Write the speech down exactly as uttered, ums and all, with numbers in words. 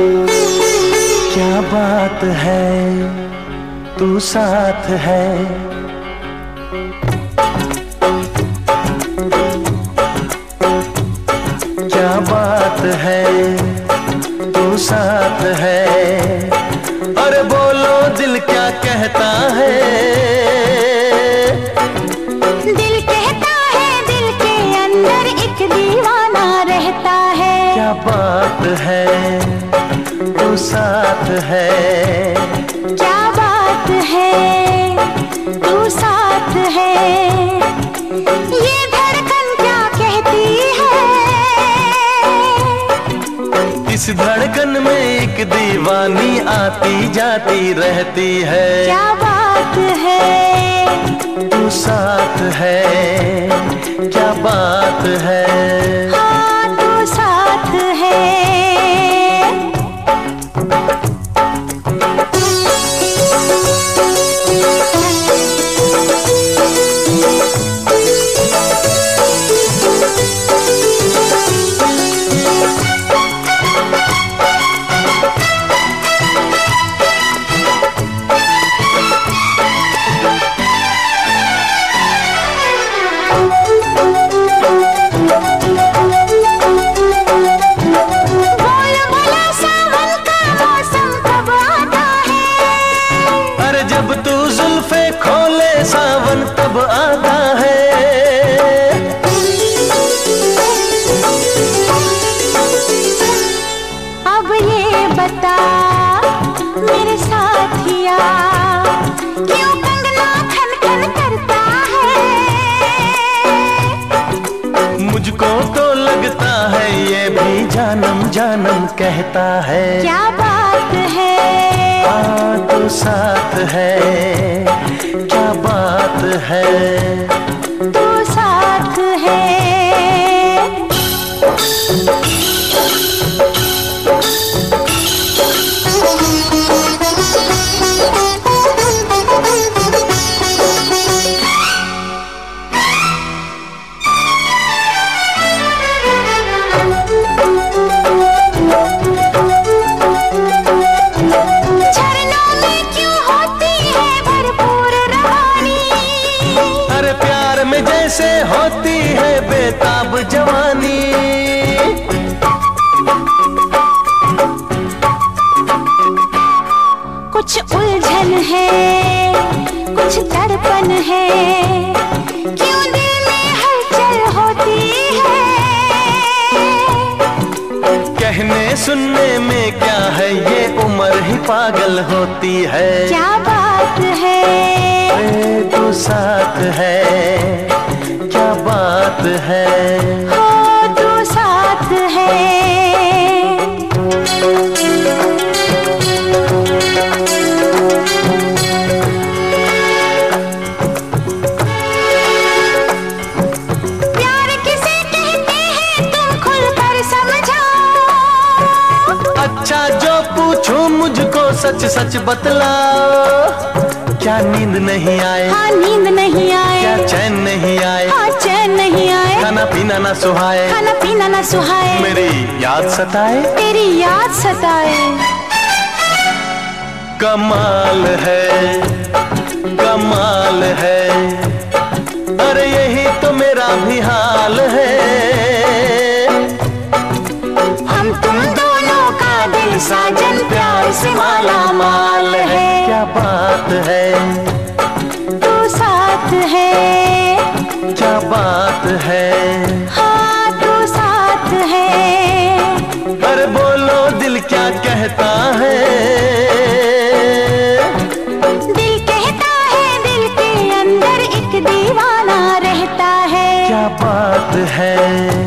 क्या बात है तू साथ है, क्या बात है तू साथ है। अरे बोलो दिल क्या कहता है, दिल कहता है दिल के अंदर एक दीवाना रहता है। क्या बात है तू साथ है, क्या बात है तू साथ है। ये धड़कन क्या कहती है, इस धड़कन में एक दीवानी आती जाती रहती है। क्या बात है तू साथ है, क्या बात है। हाँ तू साथ है। जब तू जुल्फे खोले सावन तब आता है। अब ये बता मेरे साथिया, क्यों कंगना खन खन करता है। मुझको तो लगता है ये भी जानम जानम कहता है। क्या बात है हाँ तू साथ है, क्या बात है। तू साथ है। जैसे होती है बेताब जवानी, कुछ उलझन है कुछ तड़पन है, क्यों दिल में हलचल होती है। कहने सुनने में क्या है ये उम्र ही पागल होती है। क्या बात है तू साथ है, क्या बात है। हो तू साथ है। प्यार किसे कहते हैं तुम खुलकर समझाओ। अच्छा जो पूछूं मुझको सच सच बतलाओ। क्या नींद नहीं आए, हाँ नींद नहीं आए। क्या चैन नहीं आए, हाँ चैन नहीं आए। खाना पीना ना सुहाए, खाना पीना ना सुहाए। मेरी याद सताए, तेरी याद सताए। कमाल है कमाल है, अरे यही तो मेरा भी हाल है। हम तुम दोनों का दिल साजन प्यार से माला माल है। क्या बात है तू साथ है, क्या बात है। हाँ तू साथ है। अरे बोलो दिल क्या कहता है, दिल कहता है दिल के अंदर एक दीवाना रहता है। क्या बात है।